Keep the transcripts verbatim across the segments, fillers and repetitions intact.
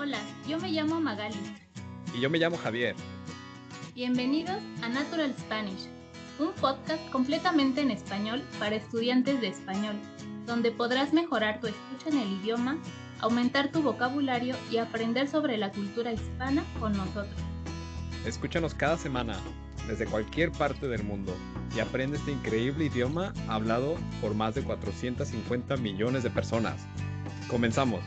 Hola, yo me llamo Magali. Y yo me llamo Javier. Bienvenidos a Natural Spanish, un podcast completamente en español para estudiantes de español, donde podrás mejorar tu escucha en el idioma, aumentar tu vocabulario y aprender sobre la cultura hispana con nosotros. Escúchanos cada semana, desde cualquier parte del mundo, y aprende este increíble idioma hablado por más de cuatrocientos cincuenta millones de personas. ¡Comenzamos!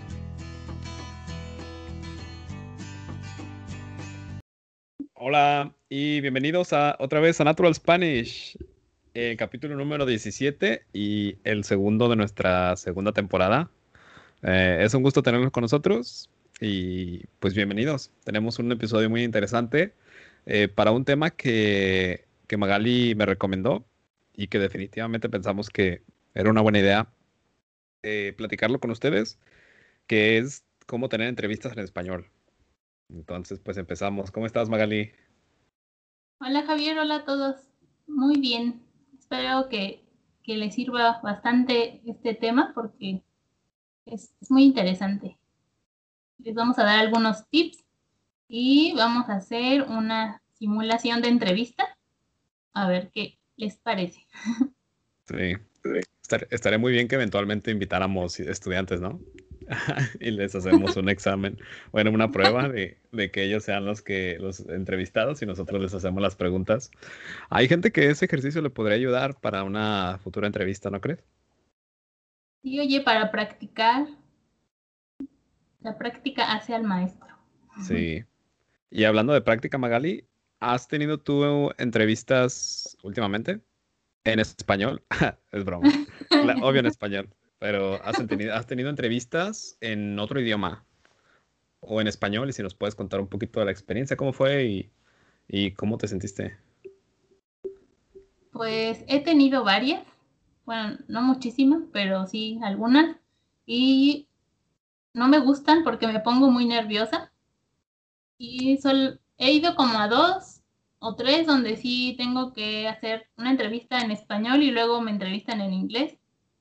Hola y bienvenidos a otra vez a Natural Spanish, el capítulo número diecisiete y el segundo de nuestra segunda temporada. Eh, es un gusto tenerlos con nosotros y pues bienvenidos. Tenemos un episodio muy interesante eh, para un tema que, que Magali me recomendó y que definitivamente pensamos que era una buena idea eh, platicarlo con ustedes, que es cómo tener entrevistas en español. Entonces, pues empezamos. ¿Cómo estás, Magali? Hola Javier, hola a todos. Muy bien. Espero que, que les sirva bastante este tema porque es, es muy interesante. Les vamos a dar algunos tips y vamos a hacer una simulación de entrevista. A ver qué les parece. Sí, estar- estaría muy bien que eventualmente invitáramos estudiantes, ¿no? Y les hacemos un examen, bueno, una prueba de, de que ellos sean los que los entrevistados y nosotros les hacemos las preguntas. Hay gente que ese ejercicio le podría ayudar para una futura entrevista, ¿no crees? Y oye, para practicar, la práctica hace al maestro. Sí. Y hablando de práctica, Magali, ¿has tenido tú entrevistas últimamente? En español, es broma. Cla- obvio en español, pero ¿has tenido, has tenido entrevistas en otro idioma o en español? Y si nos puedes contar un poquito de la experiencia, cómo fue y, y cómo te sentiste. Pues he tenido varias, bueno, no muchísimas, pero sí algunas. Y no me gustan porque me pongo muy nerviosa. Y sol, he ido como a dos o tres donde sí tengo que hacer una entrevista en español y luego me entrevistan en inglés.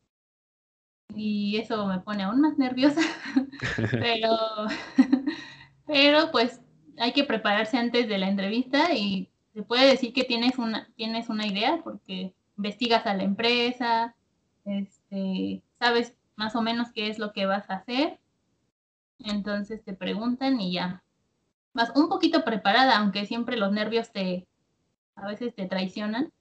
Y eso me pone aún más nerviosa. Pero, pero pues hay que prepararse antes de la entrevista y se puede decir que tienes una, tienes una idea porque investigas a la empresa, este, sabes más o menos qué es lo que vas a hacer, entonces te preguntan y ya vas un poquito preparada, aunque siempre los nervios te, a veces te traicionan,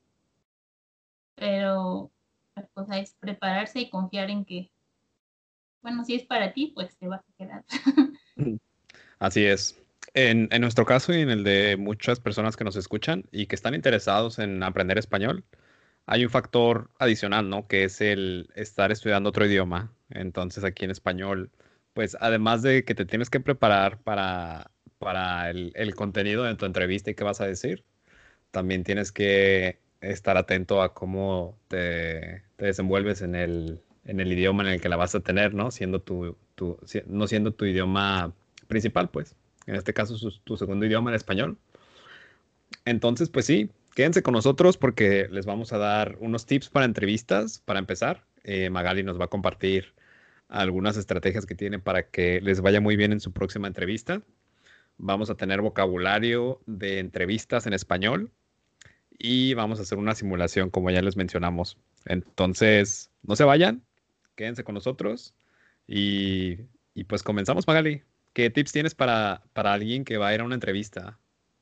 pero la cosa es prepararse y confiar en que, bueno, si es para ti, pues te vas a quedar. Así es. En, en nuestro caso y en el de muchas personas que nos escuchan y que están interesados en aprender español, hay un factor adicional, ¿no? Que es el estar estudiando otro idioma. Entonces, aquí en español, pues además de que te tienes que preparar para, para el, el contenido de tu entrevista y qué vas a decir, también tienes que estar atento a cómo te, te desenvuelves en el, en el idioma en el que la vas a tener, ¿no? Siendo tu, tu, si- no siendo tu idioma principal, pues. En este caso, su- tu segundo idioma, el español. Entonces, pues sí, quédense con nosotros porque les vamos a dar unos tips para entrevistas. Para empezar, Eh, Magali nos va a compartir algunas estrategias que tiene para que les vaya muy bien en su próxima entrevista. Vamos a tener vocabulario de entrevistas en español y vamos a hacer una simulación, como ya les mencionamos. Entonces, no se vayan, quédense con nosotros y, y pues comenzamos, Magali. ¿Qué tips tienes para, para alguien que va a ir a una entrevista?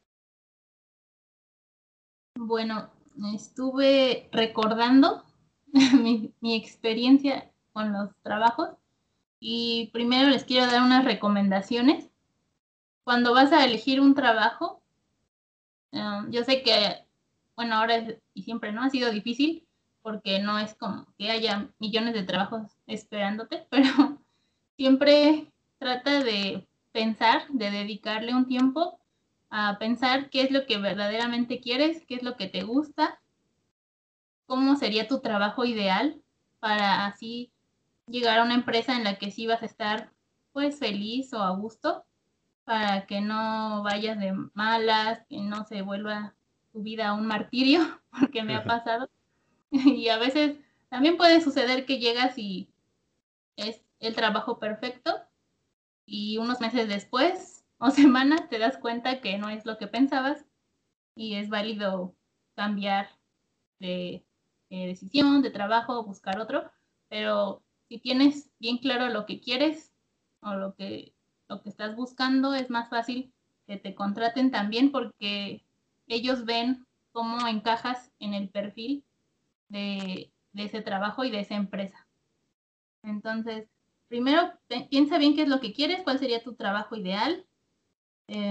Bueno, estuve recordando mi, mi experiencia con los trabajos y primero les quiero dar unas recomendaciones. Cuando vas a elegir un trabajo, um, yo sé que, bueno, ahora es, y siempre no ha sido difícil porque no es como que haya millones de trabajos esperándote, pero siempre trata de pensar, de dedicarle un tiempo a pensar qué es lo que verdaderamente quieres, qué es lo que te gusta, cómo sería tu trabajo ideal para así llegar a una empresa en la que sí vas a estar pues feliz o a gusto, para que no vayas de malas, que no se vuelva tu vida un martirio, porque me ha pasado. Y a veces también puede suceder que llegas y es el trabajo perfecto, y unos meses después o semanas te das cuenta que no es lo que pensabas y es válido cambiar de, de decisión, de trabajo, buscar otro, pero si tienes bien claro lo que quieres o lo que, lo que estás buscando, es más fácil que te contraten también porque ellos ven cómo encajas en el perfil de, de ese trabajo y de esa empresa. Entonces, primero piensa bien qué es lo que quieres, cuál sería tu trabajo ideal. Eh,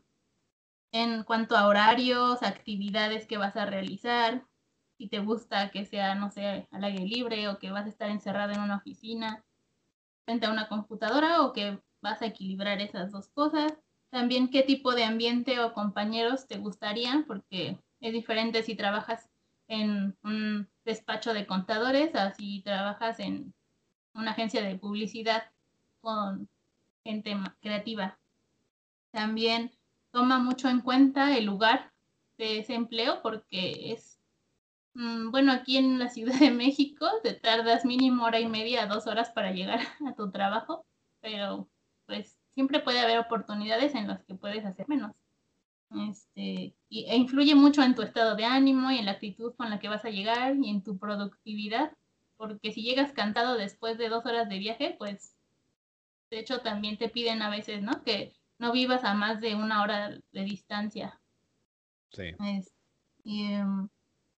en cuanto a horarios, actividades que vas a realizar, si te gusta que sea, no sé, al aire libre o que vas a estar encerrado en una oficina frente a una computadora o que vas a equilibrar esas dos cosas. También qué tipo de ambiente o compañeros te gustaría, porque es diferente si trabajas en un despacho de contadores a si trabajas en una agencia de publicidad con gente creativa. También toma mucho en cuenta el lugar de ese empleo porque es, mmm, bueno, aquí en la Ciudad de México te tardas mínimo hora y media a dos horas para llegar a tu trabajo, pero pues siempre puede haber oportunidades en las que puedes hacer menos. Este, y, e influye mucho en tu estado de ánimo y en la actitud con la que vas a llegar y en tu productividad, porque si llegas cansado después de dos horas de viaje, pues de hecho también te piden a veces, ¿no? Que no vivas a más de una hora de distancia. Sí. Es, y, um,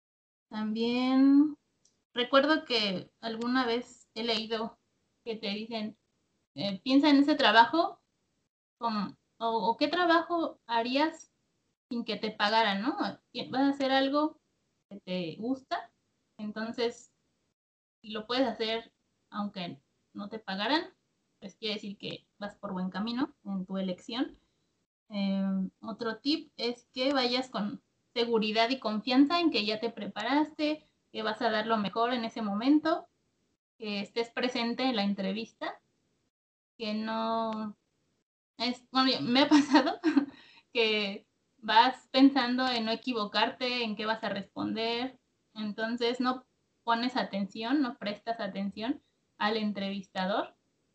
también recuerdo que alguna vez he leído que te dicen, eh, piensa en ese trabajo como, o, o qué trabajo harías sin que te pagaran, ¿no? Vas a hacer algo que te gusta, entonces si lo puedes hacer aunque no te pagaran, pues quiere decir que vas por buen camino en tu elección. Eh, otro tip es que vayas con seguridad y confianza en que ya te preparaste, que vas a dar lo mejor en ese momento, que estés presente en la entrevista, que no es, bueno, me ha pasado que vas pensando en no equivocarte, en qué vas a responder, entonces no pones atención, no prestas atención al entrevistador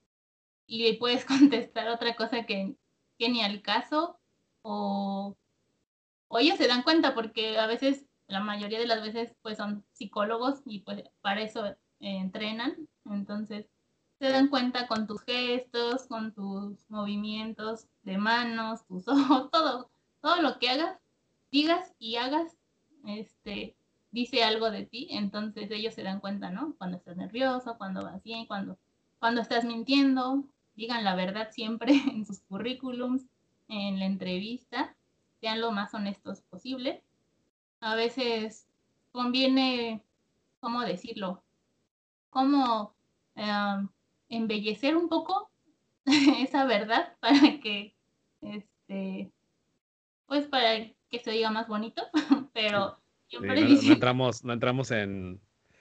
y puedes contestar otra cosa que, que ni al caso o, o ellos se dan cuenta porque a veces, la mayoría de las veces, pues son psicólogos y pues para eso eh, entrenan, entonces se dan cuenta con tus gestos, con tus movimientos de manos, tus ojos, todo, todo lo que hagas, digas y hagas, este, dice algo de ti, entonces ellos se dan cuenta, ¿no? Cuando estás nervioso, cuando vas bien, cuando, cuando estás mintiendo, digan la verdad siempre en sus currículums, en la entrevista, sean lo más honestos posible. A veces conviene, ¿cómo decirlo? Como eh, embellecer un poco esa verdad para que, este, pues para que se diga más bonito, pero Sí, siempre no, no dice, entramos, no entramos en,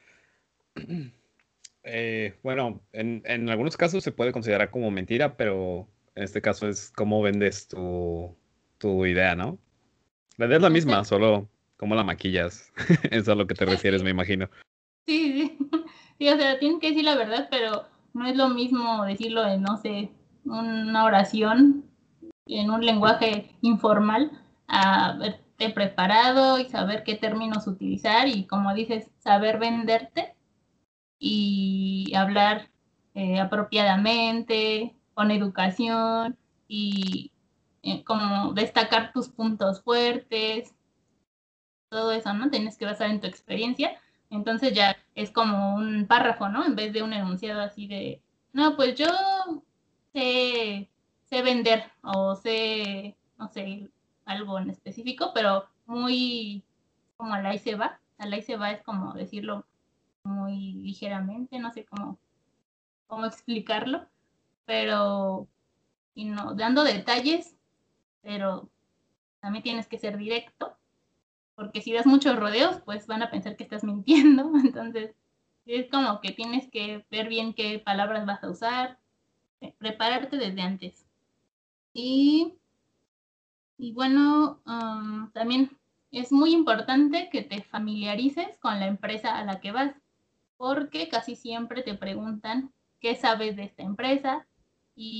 eh, bueno, en, en algunos casos se puede considerar como mentira, pero en este caso es cómo vendes tu, tu idea, ¿no? La idea es la misma, solo cómo la maquillas. Eso es a lo que te refieres, sí, me imagino. sí, sí, sí, o sea, tienes que decir la verdad, pero no es lo mismo decirlo en, no sé, una oración, en un lenguaje informal, a haberte preparado y saber qué términos utilizar y, como dices, saber venderte y hablar eh, apropiadamente, con educación y eh, como destacar tus puntos fuertes, todo eso, ¿no? Tienes que basar en tu experiencia. Entonces ya es como un párrafo, ¿no? En vez de un enunciado así de, no, pues yo sé, sé vender o sé, no sé, algo en específico, pero muy como al ahí se va. Al ahí se va es como decirlo muy ligeramente, no sé cómo, cómo explicarlo, pero y no, dando detalles, pero también tienes que ser directo, porque si das muchos rodeos, pues van a pensar que estás mintiendo, entonces es como que tienes que ver bien qué palabras vas a usar, prepararte desde antes. Y, y bueno, um, también es muy importante que te familiarices con la empresa a la que vas, porque casi siempre te preguntan qué sabes de esta empresa y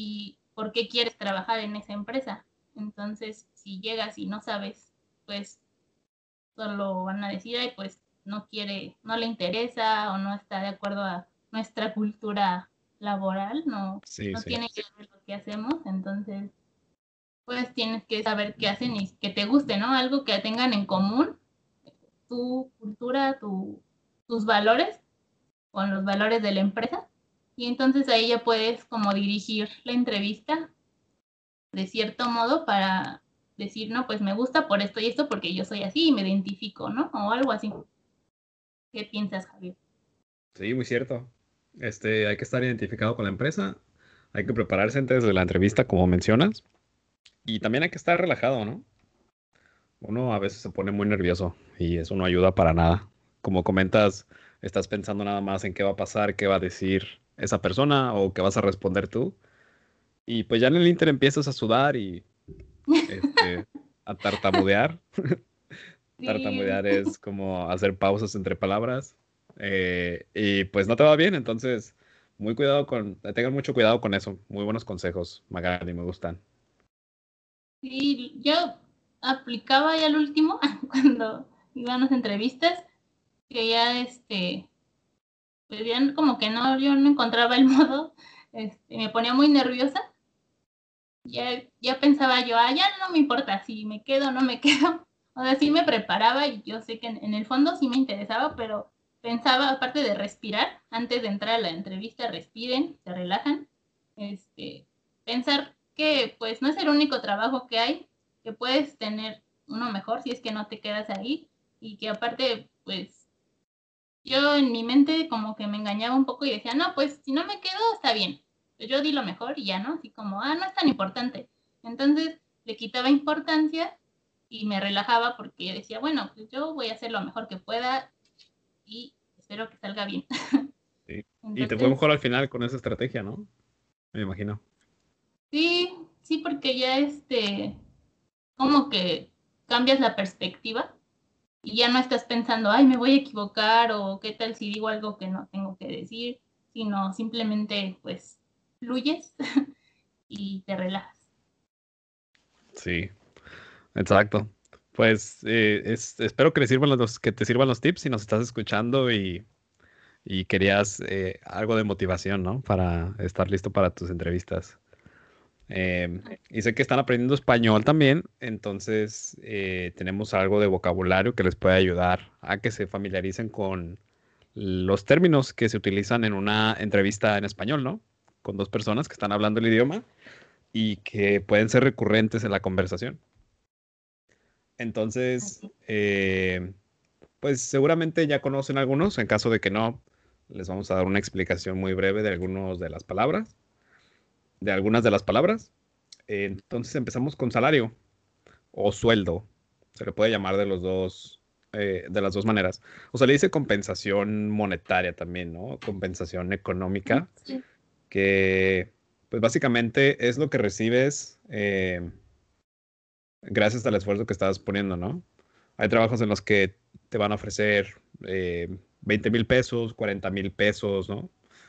por qué quieres trabajar en esa empresa. Entonces, si llegas y no sabes, pues solo van a decir, ay, pues no quiere, no le interesa o no está de acuerdo a nuestra cultura laboral, no, Sí, no sí. tiene que ver lo que hacemos, entonces pues tienes que saber qué hacen y que te guste, ¿no? Algo que tengan en común, tu cultura, tu, tus valores con los valores de la empresa. Y entonces ahí ya puedes como dirigir la entrevista de cierto modo para decir, no, pues me gusta por esto y esto porque yo soy así y me identifico, ¿no? O algo así. ¿Qué piensas, Javier? Sí, muy cierto. Este, hay que estar identificado con la empresa, hay que prepararse antes de la entrevista, como mencionas, y también hay que estar relajado, ¿no? Uno a veces se pone muy nervioso y eso no ayuda para nada. Como comentas, estás pensando nada más en qué va a pasar, qué va a decir esa persona o qué vas a responder tú. Y pues ya en el Inter empiezas a sudar y este, a tartamudear. Sí, Tartamudear es como hacer pausas entre palabras. Eh, y pues no te va bien, entonces muy cuidado con, tengan mucho cuidado con eso. Muy buenos consejos, Magali, me gustan. sí, yo aplicaba ya el último cuando iban a las entrevistas, que ya este, pues ya como que no, yo no encontraba el modo, este, me ponía muy nerviosa. Ya, ya pensaba yo, ah, ya no me importa si me quedo o no me quedo. O sea, sí me preparaba y yo sé que en, en el fondo sí me interesaba, pero pensaba, aparte de respirar, antes de entrar a la entrevista, respiren, se relajan. Este, pensar que pues no es el único trabajo que hay, que puedes tener uno mejor si es que no te quedas ahí y que aparte pues yo en mi mente como que me engañaba un poco y decía, no, pues si no me quedo está bien. Yo di lo mejor y ya, ¿no? Así como, ah, no es tan importante. Entonces le quitaba importancia y me relajaba porque decía, bueno, pues yo voy a hacer lo mejor que pueda y espero que salga bien. Sí. Y te fue Entonces, mejor al final con esa estrategia, ¿no? Me imagino. sí, sí, porque ya este, como que cambias la perspectiva y ya no estás pensando, ay, me voy a equivocar o qué tal si digo algo que no tengo que decir, sino simplemente pues fluyes y te relajas. Sí, exacto. Pues eh, es- espero que, le sirvan los, que te sirvan los tips si nos estás escuchando y, y querías eh, algo de motivación, ¿no? Para estar listo para tus entrevistas. Eh, y sé que están aprendiendo español también, entonces eh, tenemos algo de vocabulario que les puede ayudar a que se familiaricen con los términos que se utilizan en una entrevista en español, ¿no? Con dos personas que están hablando el idioma y que pueden ser recurrentes en la conversación. Entonces, Así. eh, pues seguramente ya conocen algunos. En caso de que no, les vamos a dar una explicación muy breve de algunos de las palabras, de algunas de las palabras. Eh, entonces empezamos con salario o sueldo. Se le puede llamar de los dos, eh, de las dos maneras. O se le dice compensación monetaria también, ¿no? Compensación económica, Sí. que pues básicamente es lo que recibes eh, gracias al esfuerzo que estás poniendo, ¿no? Hay trabajos en los que te van a ofrecer eh, veinte mil pesos, cuarenta mil pesos, ¿no?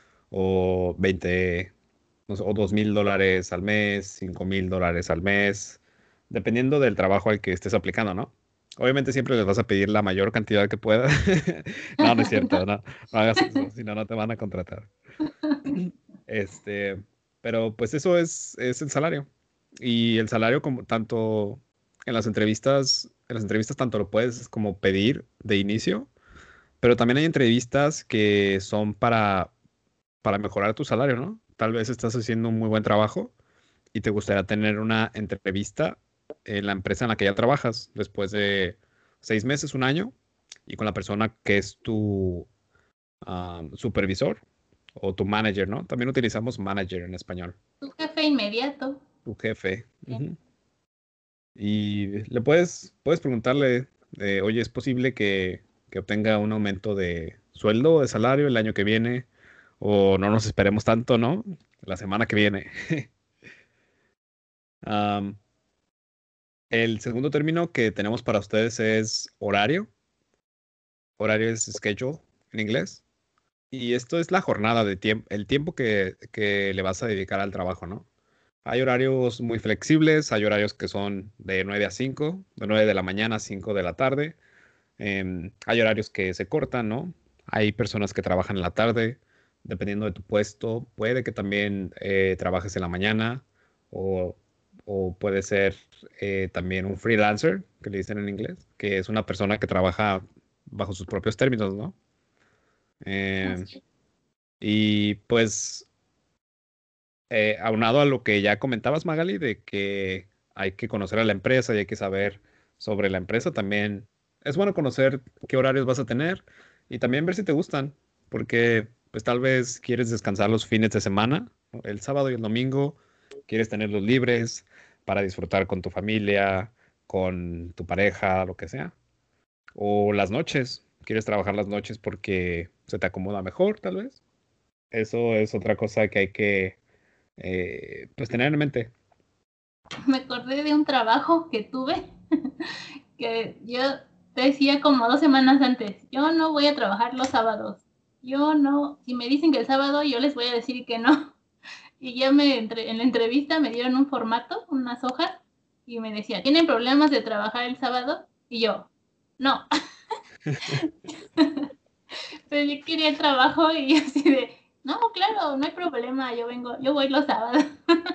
O veinte, no sé, o dos mil dólares al mes, cinco mil dólares al mes, dependiendo del trabajo al que estés aplicando, ¿no? Obviamente siempre les vas a pedir la mayor cantidad que puedas. No, no es cierto, no, no hagas eso, si no, no te van a contratar. Este, pero pues eso es, es el salario. Y el salario como tanto en las entrevistas, en las entrevistas tanto lo puedes como pedir de inicio, pero también hay entrevistas que son para, para mejorar tu salario, ¿no? Tal vez estás haciendo un muy buen trabajo y te gustaría tener una entrevista en la empresa en la que ya trabajas después de seis meses, un año, y con la persona que es tu ah, supervisor o tu manager, ¿no? También utilizamos manager en español, Tu jefe inmediato. tu jefe. Bien. Ujú. Y le puedes, puedes preguntarle, eh, oye, ¿es posible que, que obtenga un aumento de sueldo o de salario el año que viene? O no nos esperemos tanto, ¿no? La semana que viene. Am, el segundo término que tenemos para ustedes es horario. Horario es schedule en inglés. Y esto es la jornada de tiempo, el tiempo que, que le vas a dedicar al trabajo, ¿no? Hay horarios muy flexibles, hay horarios que son de nueve a cinco, de nueve de la mañana a cinco de la tarde. Em, hay horarios que se cortan, ¿no? Hay personas que trabajan en la tarde, dependiendo de tu puesto. Puede que también eh, trabajes en la mañana o, o puede ser eh, también un freelancer, que le dicen en inglés, que es una persona que trabaja bajo sus propios términos, ¿no? Em, Así y pues, eh, aunado a lo que ya comentabas, Magali, de que hay que conocer a la empresa y hay que saber sobre la empresa, también es bueno conocer qué horarios vas a tener y también ver si te gustan, porque pues tal vez quieres descansar los fines de semana, ¿no? El sábado y el domingo, quieres tenerlos libres para disfrutar con tu familia, con tu pareja, lo que sea. O las noches, quieres trabajar las noches porque se te acomoda mejor, tal vez. Eso es otra cosa que hay que eh, pues tener en mente. me acordé de un trabajo que tuve, que yo decía como dos semanas antes, yo no voy a trabajar los sábados. Yo no, si me dicen que el sábado, yo les voy a decir que no. Y ya me entre, en la entrevista me dieron un formato, unas hojas, y me decía, ¿tienen problemas de trabajar el sábado? Y yo, no, pero yo quería el trabajo y así de, no, claro, no hay problema, yo vengo, yo voy los sábados.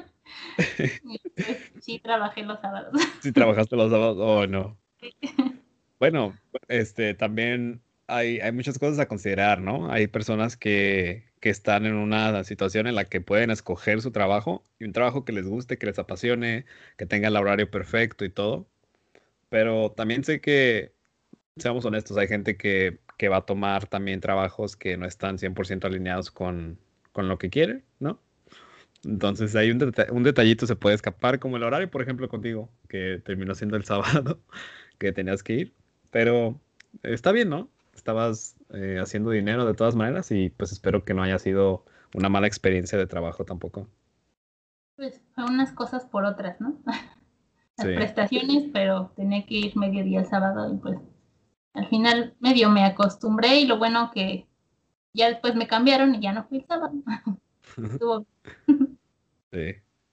Y pues sí, trabajé los sábados. Si trabajaste los sábados, oh no. Bueno, este también hay, hay muchas cosas a considerar, ¿no? Hay personas que, que están en una situación en la que pueden escoger su trabajo y un trabajo que les guste, que les apasione, que tenga el horario perfecto y todo. Pero también sé que, seamos honestos, hay gente que, que va a tomar también trabajos que no están cien por ciento alineados con, con lo que quiere, ¿no? Entonces hay un, deta- un detallito se puede escapar, como el horario, por ejemplo, contigo, que terminó siendo el sábado, que tenías que ir. Pero está bien, ¿no? Estabas eh, haciendo dinero de todas maneras y pues espero que no haya sido una mala experiencia de trabajo tampoco. Pues fue unas cosas por otras, ¿no? Las Sí. prestaciones, pero tenía que ir medio día el sábado y pues al final medio me acostumbré y lo bueno que ya después me cambiaron y ya no fui el sábado. Estuvo. Sí.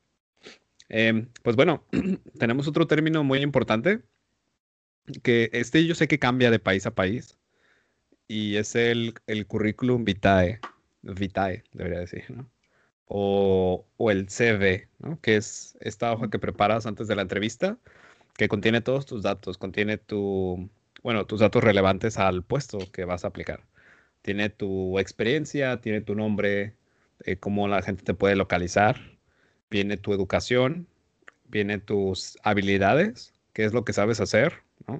Em, pues bueno, tenemos otro término muy importante, que este yo sé que cambia de país a país, y es el, el currículum vitae, vitae, debería decir, ¿no? O, o el C V, ¿no? Que es esta hoja que preparas antes de la entrevista, que contiene todos tus datos, contiene tu, bueno, tus datos relevantes al puesto que vas a aplicar. Tiene tu experiencia, tiene tu nombre, eh, cómo la gente te puede localizar, viene tu educación, viene tus habilidades, qué es lo que sabes hacer, ¿no?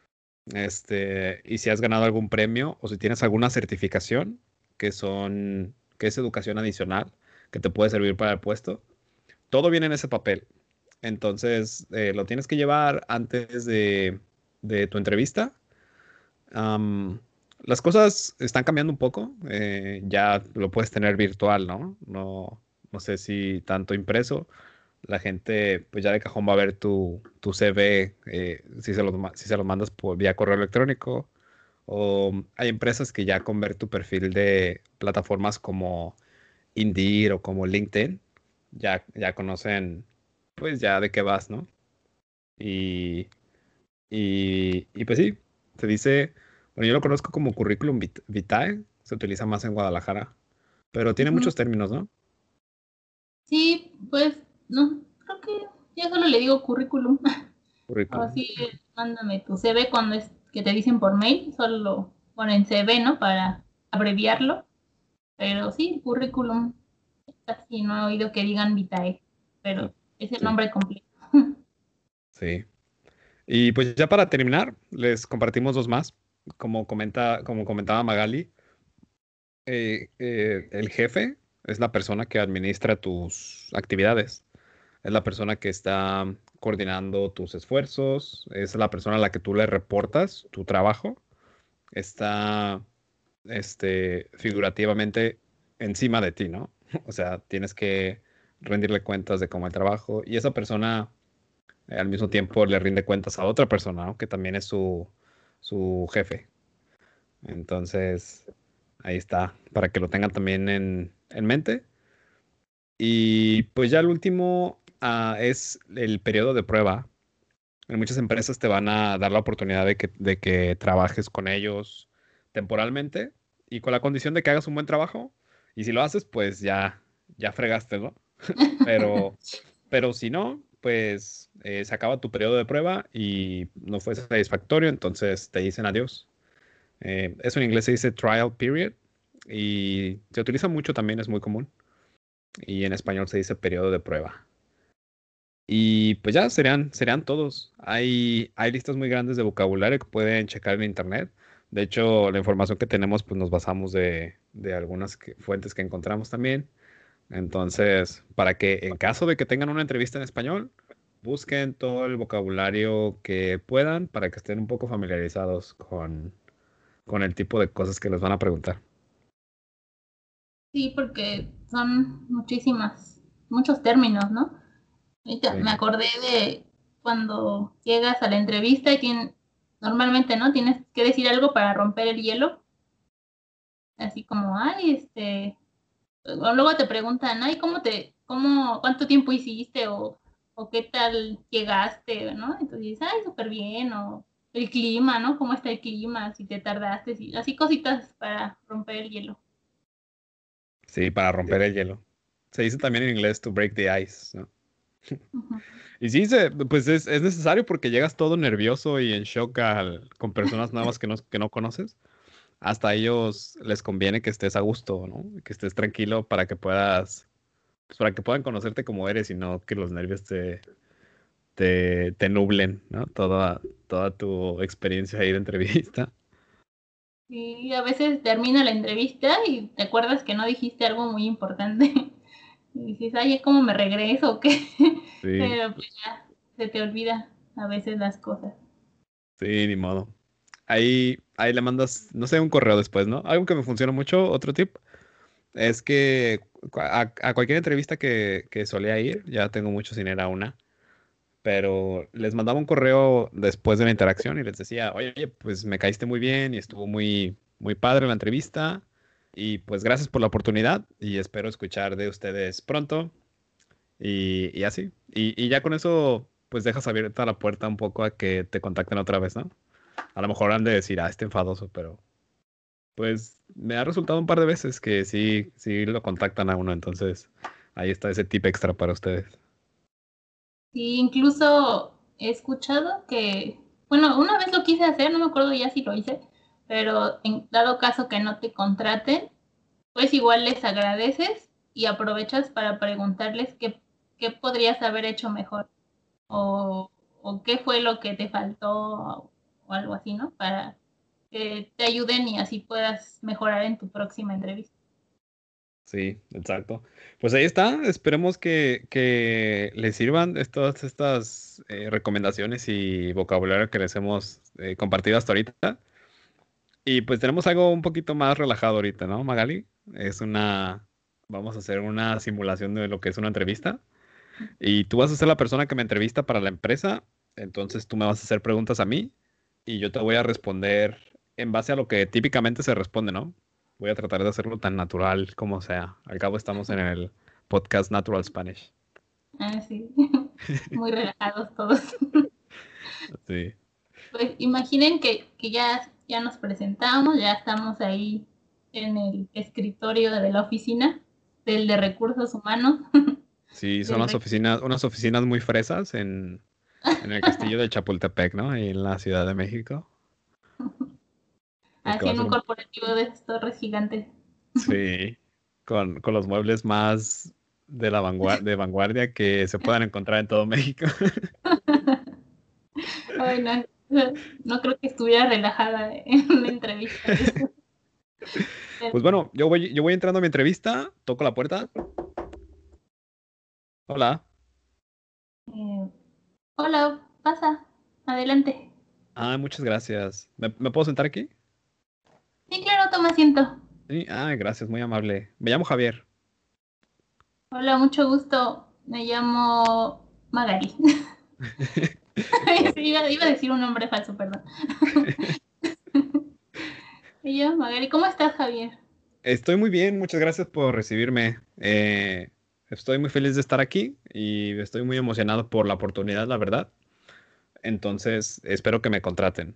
Este, y si has ganado algún premio o si tienes alguna certificación, que son, que es educación adicional, que te puede servir para el puesto. Todo viene en ese papel. Entonces, eh, lo tienes que llevar antes de, de tu entrevista. Am, las cosas están cambiando un poco. Eh, ya lo puedes tener virtual, ¿no? No, no sé si tanto impreso. La gente, pues ya de cajón va a ver tu, tu C V, eh, si se los, ma- si se los mandas por vía correo electrónico. O hay empresas que ya con ver tu perfil de plataformas como Indeed o como LinkedIn, ya, ya conocen, pues ya de qué vas, ¿no? Y, y, y pues sí, se dice, bueno, yo lo conozco como currículum vit- vitae, se utiliza más en Guadalajara, pero tiene Ujú. muchos términos, ¿no? Sí, pues no, creo que ya solo le digo currículum. Currículum. Así, mándame tu C V cuando es que te dicen por mail, solo lo ponen C V, ¿no? Para abreviarlo. Pero sí, currículum. Casi no he oído que digan Vitae, Mm, pero es el sí, nombre completo. sí. Y pues ya para terminar, les compartimos dos más. Como comenta, como comentaba Magali, eh, eh, el jefe es la persona que administra tus actividades, es la persona que está coordinando tus esfuerzos, es la persona a la que tú le reportas tu trabajo, está este, figurativamente encima de ti, ¿no? O sea, tienes que rendirle cuentas de cómo el trabajo y esa persona eh, al mismo tiempo le rinde cuentas a otra persona, ¿no? Que también es su, su jefe. Entonces, ahí está, para que lo tengan también en, en mente. Y pues ya el último ah, es el periodo de prueba. En muchas empresas te van a dar la oportunidad de que, de que trabajes con ellos temporalmente y con la condición de que hagas un buen trabajo. Y si lo haces, pues ya, ya fregaste, ¿no? Pero, pero si no, pues eh, se acaba tu periodo de prueba y no fue satisfactorio, entonces te dicen adiós. Eh, eso en inglés se dice trial period y se utiliza mucho también, es muy común. Y en español se dice periodo de prueba. Y pues ya serían, serían todos. Hay, hay listas muy grandes de vocabulario que pueden checar en internet. De hecho, la información que tenemos, pues nos basamos de, de algunas que- fuentes que encontramos también. Entonces, para que en caso de que tengan una entrevista en español, busquen todo el vocabulario que puedan para que estén un poco familiarizados con, con el tipo de cosas que les van a preguntar. Sí, porque son muchísimas, muchos términos, ¿no? Ahorita me Sí. acordé de cuando llegas a la entrevista y tien- normalmente, ¿no? Tienes que decir algo para romper el hielo, así como, ay, este, o luego te preguntan, ay, ¿cómo te, cómo, cuánto tiempo hiciste o, o qué tal llegaste, ¿no? Entonces dices, ay, súper bien, o el clima, ¿no? ¿Cómo está el clima? Si te tardaste, si, así cositas para romper el hielo. Sí, para romper el hielo. Se dice también en inglés to break the ice, ¿no? Ujú. Y sí, se, pues es, es necesario porque llegas todo nervioso y en shock al- con personas nuevas que no, que no conoces. Hasta a ellos les conviene que estés a gusto, ¿no? Que estés tranquilo para que puedas, pues para que puedan conocerte como eres y no que los nervios te, te, te nublen, ¿no? Toda, toda tu experiencia ahí de entrevista. Y a veces termina la entrevista y te acuerdas que no dijiste algo muy importante. Y dices, ay, ¿cómo me regreso o qué? Sí, Pero pues ya, se te olvida a veces las cosas. sí, ni modo. Ahí, ahí le mandas, no sé, un correo después, ¿no? Algo que me funciona mucho, otro tip, es que cu- a, a cualquier entrevista que, que solía ir, ya tengo mucho sin ir a una, pero les mandaba un correo después de la interacción y les decía, oye, pues me caíste muy bien y estuvo muy, muy padre la entrevista y pues gracias por la oportunidad y espero escuchar de ustedes pronto y, y así. Y, y ya con eso, pues dejas abierta la puerta un poco a que te contacten otra vez, ¿no? A lo mejor han de decir, ah, este enfadoso, pero pues me ha resultado un par de veces que sí, sí lo contactan a uno, entonces ahí está ese tip extra para ustedes. Y incluso he escuchado que, bueno, una vez lo quise hacer, no me acuerdo ya si lo hice, pero en dado caso que no te contraten, pues igual les agradeces y aprovechas para preguntarles qué, qué podrías haber hecho mejor o, o qué fue lo que te faltó o, o algo así, ¿no? Para que te ayuden y así puedas mejorar en tu próxima entrevista. Sí, exacto. Pues ahí está. Esperemos que, que les sirvan es- todas estas eh, recomendaciones y vocabulario que les hemos eh, compartido hasta ahorita. Y pues tenemos algo un poquito más relajado ahorita, ¿no, Magali? Es una, vamos a hacer una simulación de lo que es una entrevista. Y tú vas a ser la persona que me entrevista para la empresa. Entonces tú me vas a hacer preguntas a mí y yo te voy a responder en base a lo que típicamente se responde, ¿no? Voy a tratar de hacerlo tan natural como sea. Al cabo estamos en el podcast Natural Spanish. Ah, sí, muy relajados todos. Sí, Pues imaginen que, que ya, ya nos presentamos, ya estamos ahí en el escritorio de la oficina, del de recursos humanos, sí, son del las rec- oficinas, unas oficinas muy fresas en, en el castillo de Chapultepec, ¿no? Ahí en la Ciudad de México. Creo que así va a en ser un un... corporativo de esas torres gigantes. Sí, con, con los muebles más de la vanguardia, de vanguardia que se puedan encontrar en todo México. Ay, no, no creo que estuviera relajada en una entrevista de eso. Pues bueno, yo voy, yo voy entrando a mi entrevista, toco la puerta. Hola. Eh, hola, pasa, adelante. Ah, muchas gracias. ¿Me, me puedo sentar aquí? Sí, claro, toma asiento. Sí. Ah, gracias, muy amable. Me llamo Javier. Hola, mucho gusto. Me llamo Magali. Oh, Sí, iba, iba a decir un nombre falso, perdón. Me llamo Magali. ¿Cómo estás, Javier? estoy muy bien, muchas gracias por recibirme. Eh, estoy muy feliz de estar aquí y estoy muy emocionado por la oportunidad, la verdad. Entonces, espero que me contraten.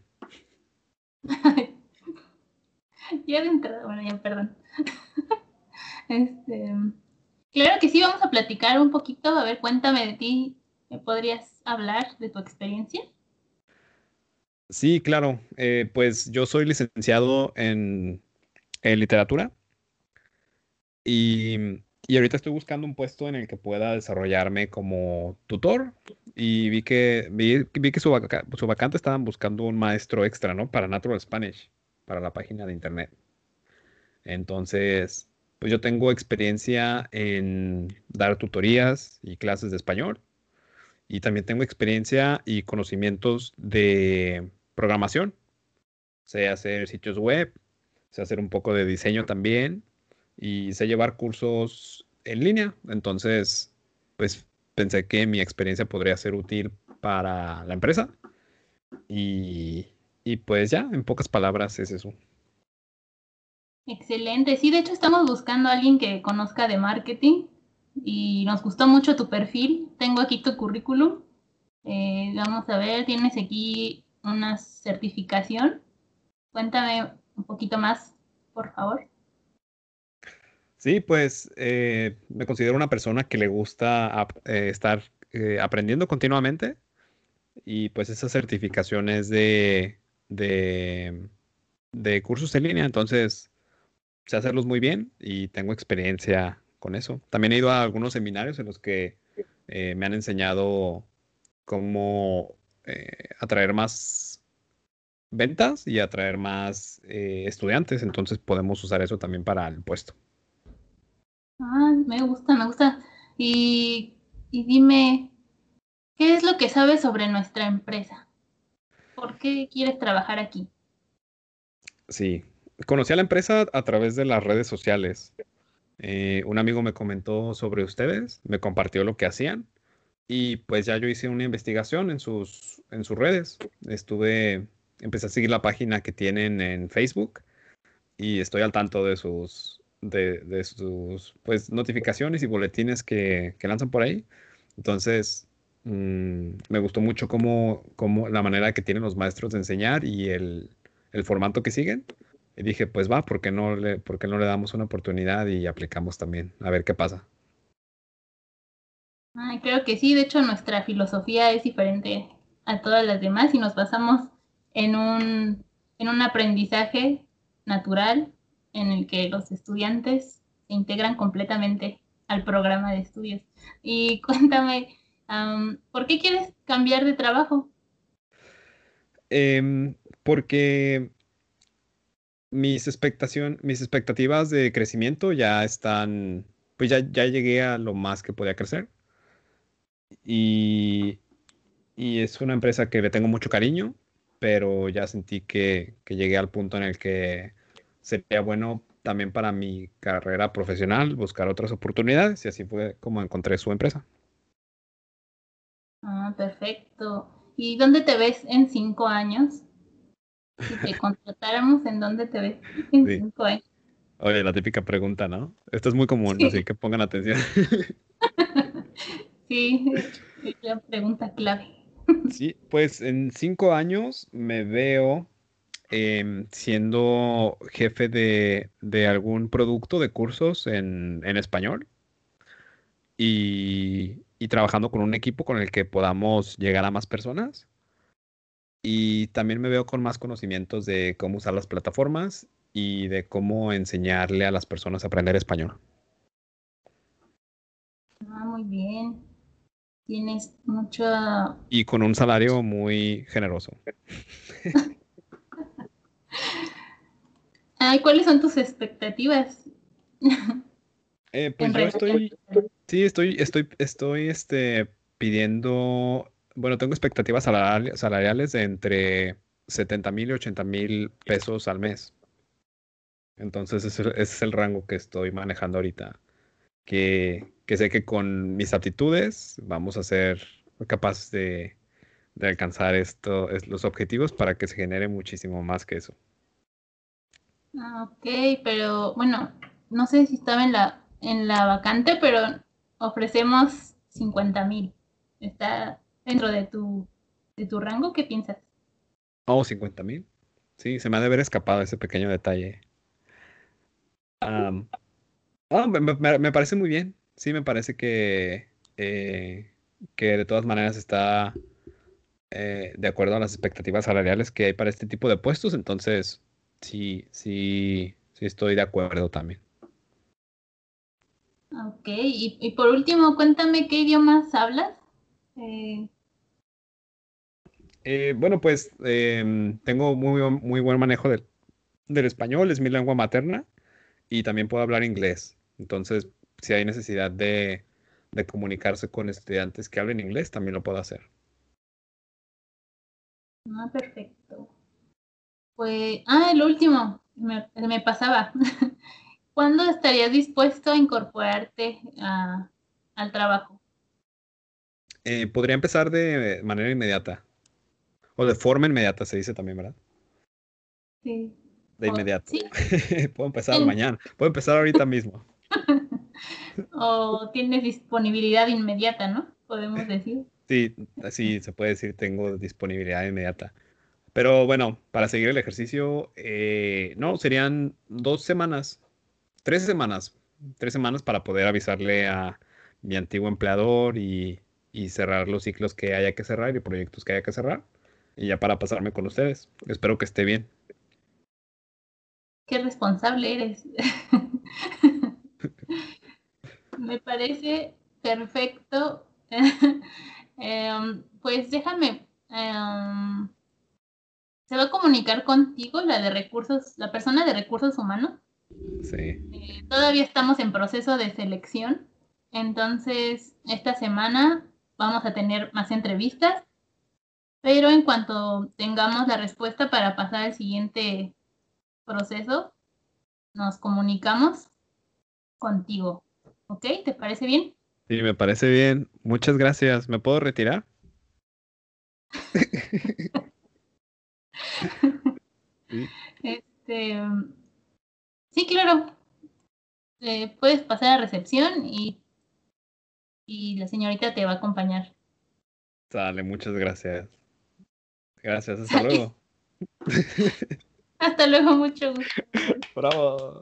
Ya de entrada, bueno, ya perdón. Este, claro que sí, vamos a platicar un poquito. A ver, cuéntame de ti. ¿Me podrías hablar de tu experiencia? Sí, claro. Eh, pues yo soy licenciado en, en literatura y, y ahorita estoy buscando un puesto en el que pueda desarrollarme como tutor y vi que, vi, vi que su, vaca- su vacante estaban buscando un maestro extra, ¿no? Para Natural Spanish, para la página de internet. Entonces, pues yo tengo experiencia en dar tutorías y clases de español y también tengo experiencia y conocimientos de programación. Sé hacer sitios web, sé hacer un poco de diseño también y sé llevar cursos en línea. Entonces, pues pensé que mi experiencia podría ser útil para la empresa y, y pues ya, en pocas palabras es eso. Excelente. Sí, de hecho estamos buscando a alguien que conozca de marketing y nos gustó mucho tu perfil. Tengo aquí tu currículum. Eh, vamos a ver, tienes aquí una certificación. Cuéntame un poquito más, por favor. Sí, pues eh, me considero una persona que le gusta ap- eh, estar eh, aprendiendo continuamente y pues esas certificaciones de, de, de cursos en línea, entonces sé hacerlos muy bien y tengo experiencia con eso. También he ido a algunos seminarios en los que eh, me han enseñado cómo eh, atraer más ventas y atraer más eh, estudiantes, entonces podemos usar eso también para el puesto. Ah, me gusta, me gusta. Y, y dime, ¿qué es lo que sabes sobre nuestra empresa? ¿Por qué quieres trabajar aquí? Sí, conocí a la empresa a través de las redes sociales. Eh, un amigo me comentó sobre ustedes, me compartió lo que hacían y pues ya yo hice una investigación en sus, en sus redes. Estuve, empecé a seguir la página que tienen en Facebook y estoy al tanto de sus, de, de sus pues, notificaciones y boletines que, que lanzan por ahí. Entonces, mm, me gustó mucho cómo, cómo la manera que tienen los maestros de enseñar y el, el formato que siguen. Y dije, pues va, ¿por qué no le, por qué no le damos una oportunidad y aplicamos también? A ver qué pasa. Ay, creo que sí, de hecho nuestra filosofía es diferente a todas las demás y nos basamos en un, en un aprendizaje natural en el que los estudiantes se integran completamente al programa de estudios. Y cuéntame, um, ¿por qué quieres cambiar de trabajo? Em, porque mis expectación, mis expectativas de crecimiento ya están, pues ya, ya llegué a lo más que podía crecer. Y, y es una empresa que le tengo mucho cariño, pero ya sentí que, que llegué al punto en el que sería bueno también para mi carrera profesional buscar otras oportunidades y así fue como encontré su empresa. Ah, perfecto. ¿Y dónde te ves en cinco años? Si te contratáramos, ¿en dónde te ves en Sí. cinco años? Oye, la típica pregunta, ¿no? Esto es muy común, así Sí, que pongan atención. sí, es la pregunta clave. Sí, pues en cinco años me veo em, siendo jefe de, de algún producto de cursos en, en español y, y trabajando con un equipo con el que podamos llegar a más personas. Y también me veo con más conocimientos de cómo usar las plataformas y de cómo enseñarle a las personas a aprender español. Ah, muy bien. Tienes mucha... Y con un salario muy generoso. Ay, ¿cuáles son tus expectativas Eh, en pues yo relación? estoy, sí, estoy, estoy, estoy, este, pidiendo, bueno, tengo expectativas salariales, salariales de entre setenta mil y ochenta mil pesos al mes. Entonces ese, ese es el rango que estoy manejando ahorita, que, que sé que con mis aptitudes vamos a ser capaces de, de alcanzar esto, es- los objetivos para que se genere muchísimo más que eso. Ah, ok, pero bueno, no sé si estaba en la, en la vacante, pero ofrecemos cincuenta mil. ¿Está dentro de tu, de tu rango? ¿Qué piensas? Oh, cincuenta mil. Sí, se me ha de haber escapado ese pequeño detalle. Am, ah, me, me- me parece muy bien. Sí, me parece que, eh, que de todas maneras está eh, de acuerdo a las expectativas salariales que hay para este tipo de puestos. Entonces, sí, sí, sí estoy de acuerdo también. Ok, y, y por último, cuéntame qué idiomas hablas. Eh, Eh, bueno, pues em, tengo muy, buen- muy buen manejo del, del español, es mi lengua materna, y también puedo hablar inglés. Entonces, si hay necesidad de, de comunicarse con estudiantes que hablen inglés, también lo puedo hacer. ah, perfecto. Pues, ah, el último, me, me pasaba. ¿Cuándo estarías dispuesto a incorporarte a- al trabajo? Eh, podría empezar de manera inmediata, o de forma inmediata, se dice también, ¿verdad? Sí. De O, inmediato. sí, Puedo empezar en- mañana, puedo empezar ahorita mismo. o tienes disponibilidad inmediata, ¿no? Podemos decir. Sí, así se puede decir, tengo disponibilidad inmediata. Pero bueno, para seguir el ejercicio, eh, no, serían dos semanas, tres semanas, tres semanas para poder avisarle a mi antiguo empleador y, y cerrar los ciclos que haya que cerrar y proyectos que haya que cerrar. Y ya para pasarme con ustedes. Espero que esté bien. Qué responsable eres. Me parece perfecto. Em, pues déjame, em, se va a comunicar contigo la de recursos, la persona de recursos humanos. Sí. Eh, todavía estamos en proceso de selección, entonces esta semana vamos a tener más entrevistas, pero en cuanto tengamos la respuesta para pasar al siguiente proceso, nos comunicamos contigo. ¿Ok? ¿Te parece bien? Sí, me parece bien. Muchas gracias. ¿Me puedo retirar? Sí. Este, sí, claro. Eh, puedes pasar a recepción y, y la señorita te va a acompañar. Sale, muchas gracias. Gracias, hasta Sale. luego. Hasta luego, mucho gusto. Bravo.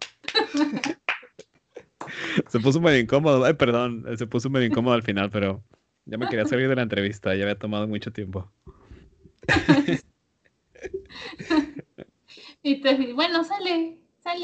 Se puso medio incómodo. Ay, perdón, se puso medio incómodo al final, pero ya me quería salir de la entrevista. Ya había tomado mucho tiempo. Y te bueno, sale, sale.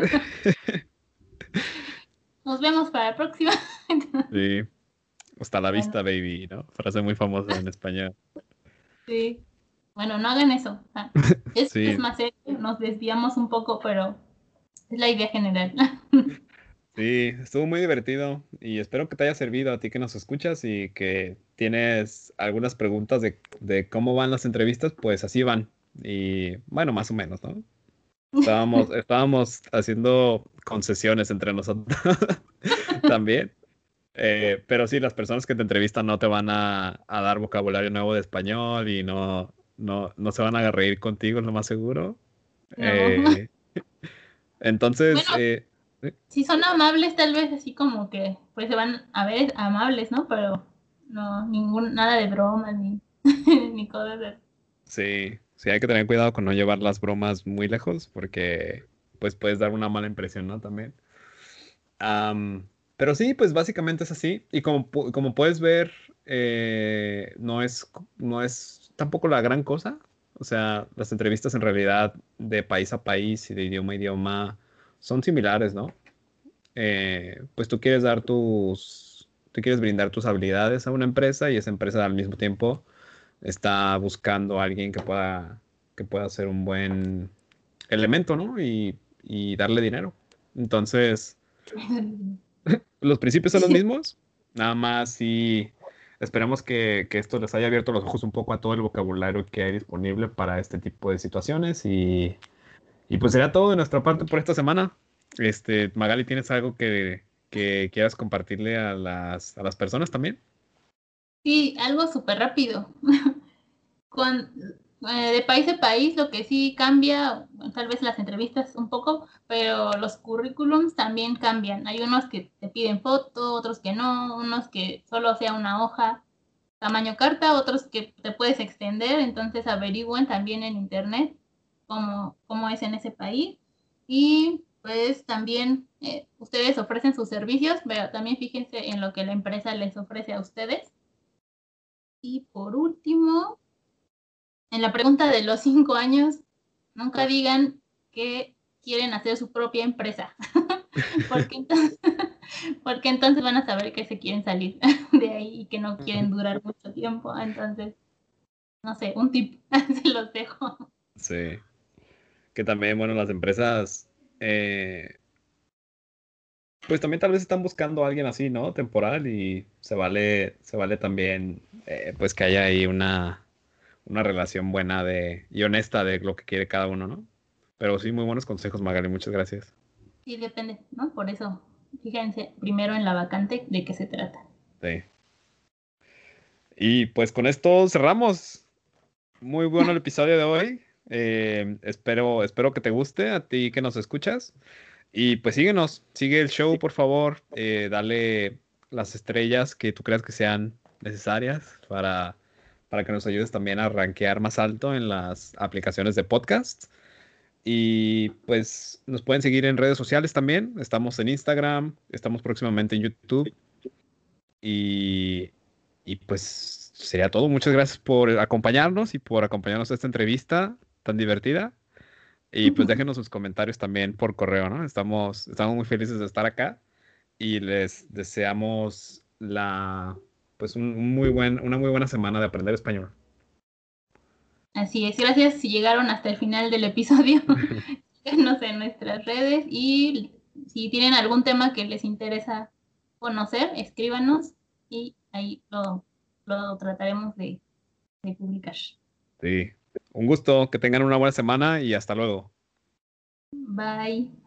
Nos vemos para la próxima. Sí, hasta la Bueno, vista, baby, ¿no? Frase muy famosa en español. sí. Bueno, no hagan eso. Ah, esto es Sí, más serio, nos desviamos un poco, pero es la idea general. sí, estuvo muy divertido y espero que te haya servido a ti que nos escuchas y que tienes algunas preguntas de, de cómo van las entrevistas, pues así van. Y bueno, más o menos, ¿no? Estábamos, estábamos haciendo concesiones entre nosotros también. Eh, pero sí, las personas que te entrevistan no te van a, a dar vocabulario nuevo de español y no, no, no se van a reír contigo, es lo más seguro. No. Eh, entonces, Bueno, eh, eh, si son amables, tal vez así como que pues se van a ver amables, ¿no? Pero no, ningún, nada de bromas ni, ni cosas así. sí, sí hay que tener cuidado con no llevar las bromas muy lejos porque pues puedes dar una mala impresión, ¿no? También. Am, pero sí, pues básicamente es así. Y como, pu- como puedes ver, eh, no es, no es tampoco la gran cosa. O sea, las entrevistas en realidad de país a país y de idioma a idioma son similares, ¿no? Eh, pues tú quieres dar tus, tú quieres brindar tus habilidades a una empresa y esa empresa al mismo tiempo está buscando a alguien que pueda, que pueda ser un buen elemento, ¿no? Y, y darle dinero. Entonces... Los principios son los mismos, nada más y esperemos que, que esto les haya abierto los ojos un poco a todo el vocabulario que hay disponible para este tipo de situaciones y, y pues será todo de nuestra parte por esta semana. Este, Magali, ¿tienes algo que, que quieras compartirle a las, a las personas también? Sí, algo súper rápido. Cuando, eh, de país a país lo que sí cambia, tal vez las entrevistas un poco, pero los currículums también cambian. Hay unos que te piden foto, otros que no, unos que solo sea una hoja tamaño carta, otros que te puedes extender, entonces averigüen también en internet cómo, cómo es en ese país. Y pues también eh, ustedes ofrecen sus servicios, pero también fíjense en lo que la empresa les ofrece a ustedes. Y por último, en la pregunta de los cinco años, nunca digan que quieren hacer su propia empresa, porque entonces, porque entonces van a saber que se quieren salir de ahí y que no quieren durar mucho tiempo. Entonces, no sé, un tip, se los dejo. Sí. Que también, bueno, las empresas, eh, pues también tal vez están buscando a alguien así, ¿no? Temporal y se vale, se vale también, eh, pues que haya ahí una, una relación buena de, y honesta de lo que quiere cada uno, ¿no? Pero sí, muy buenos consejos, Magali, muchas gracias. Sí, depende, ¿no? Por eso, fíjense primero en la vacante de qué se trata. Sí. Y pues con esto cerramos. Muy bueno el episodio de hoy. Eh, espero, espero que te guste a ti que nos escuchas. Y pues síguenos, sigue el show, por favor. Eh, dale las estrellas que tú creas que sean necesarias para, para que nos ayudes también a rankear más alto en las aplicaciones de podcast. Y pues nos pueden seguir en redes sociales también. Estamos en Instagram, estamos próximamente en YouTube. Y, y pues sería todo. Muchas gracias por acompañarnos y por acompañarnos a esta entrevista tan divertida. Y pues déjenos sus comentarios también por correo, ¿no? Estamos, estamos muy felices de estar acá y les deseamos la, pues un, un muy buen, una muy buena semana de aprender español. Así es, gracias si llegaron hasta el final del episodio. Síganos en nuestras redes y si tienen algún tema que les interesa conocer, escríbanos y ahí lo, lo trataremos de, de publicar. Sí. Un gusto, que tengan una buena semana y hasta luego. Bye.